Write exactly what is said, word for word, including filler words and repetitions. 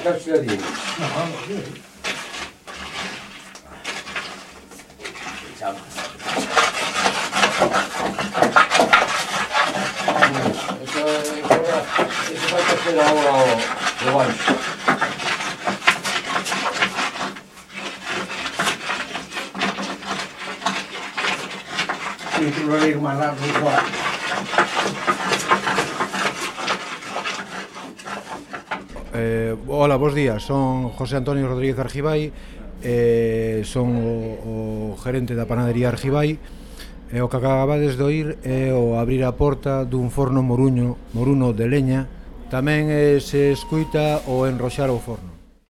sacarse de allí. No, vamos, sí. Eso, eso vai que ser agora o, o baixo. Sí, tú lo digo más largo igual. Eh, hola, bos días, son José Antonio Rodríguez Argibay, eh, son o, o gerente da panadería Argibay, e o que acabades de oír é o abrir a porta dun forno moruño, moruno de leña. Tamén eh, se escuita o enroxar o forno.